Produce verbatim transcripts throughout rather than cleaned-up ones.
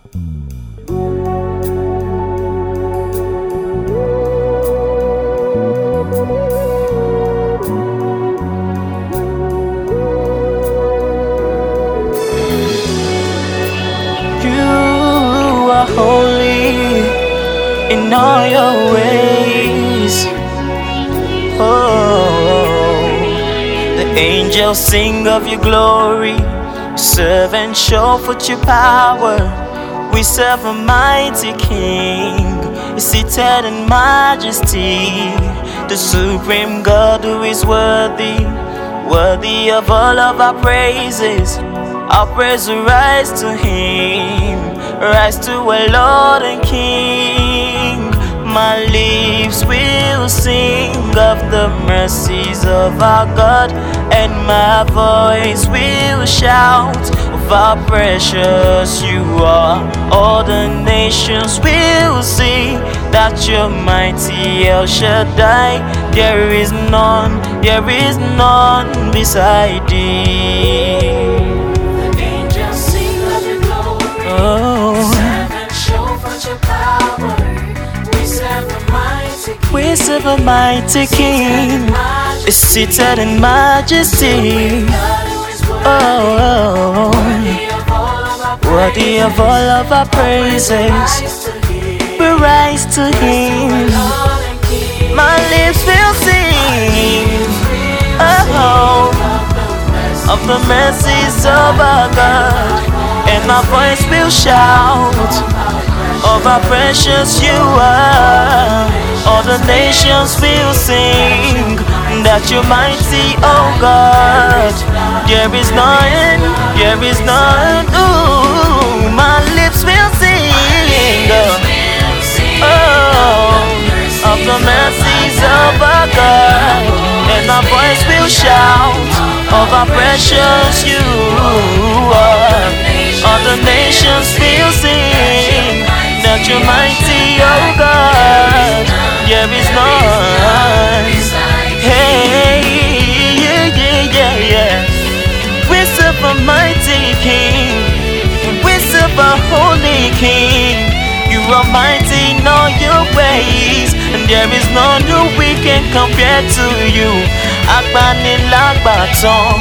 You are holy in all your ways. Oh, the angels sing of your glory. We serve and show forth your power. We serve a mighty King, seated in majesty, the supreme God who is worthy, worthy of all of our praises. Our praise will rise to Him, rise to our Lord and King. My lips will sing of the mercies of our God, and my voice will shout of how precious you are. All the nations will see that you're mighty, El Shaddai. There is none, there is none beside thee. We serve a mighty King, is seated in majesty. Oh, worthy of all of our praises. We rise to Him. My lips will sing, oh, of the mercies of our God, and my voice will shout of how precious you are. All the nations will sing that you're mighty, oh God. There is none, there is none. Ooh, my lips will sing, oh, of the mercies of our God, and my voice will shout of how precious you are. All the nations will sing that you're mighty, oh God. There is none. Hey, yeah, yeah, yeah, yeah. We serve a mighty King. We serve a holy King. You are mighty in all your ways, and there is none who we can compare to you. Agbanilagbaton,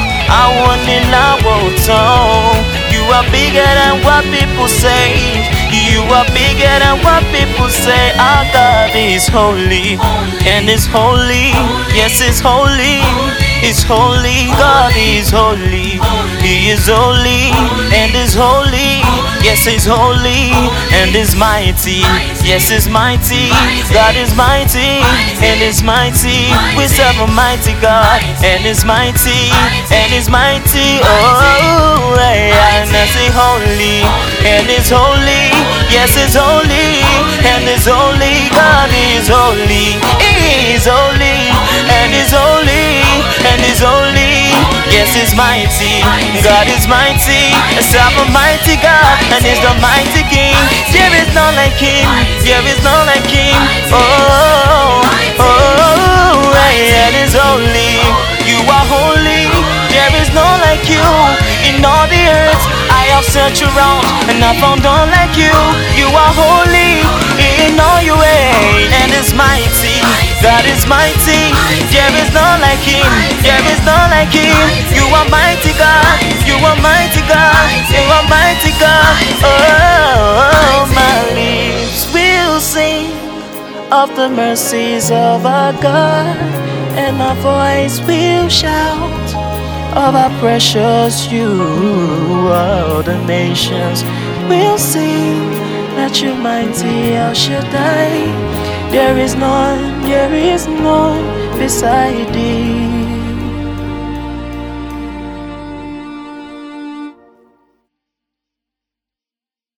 awonilawotan. You are bigger than what people say. You are bigger than what people say. Our God is holy, and is holy. Yes, it's holy. It's holy. God is holy. He is holy and is holy. Yes, He's holy and is mighty. Yes, He's mighty. God is mighty and is mighty. We serve a mighty God and is mighty and is mighty. Oh, and I say holy and is holy. Yes, it's holy and is holy. God is holy. He is holy and is holy and is holy. Yes, He's mighty. God is mighty. Serve a mighty God, and He's the mighty King. There is none like Him. There is none like Him. Oh, oh, and is holy. You are holy. There is none like you in all the earth. I have searched around and I found none like you. You are holy in all your ways, and is mighty. God is mighty. There is none like Him. There is none like Him. You are mighty God. You are mighty God. You are mighty God. Oh, my lips will sing of the mercies of our God, and my voice will shout of how precious you are. The nations will sing that you're mighty, El Shaddai. There is none, there is none beside thee.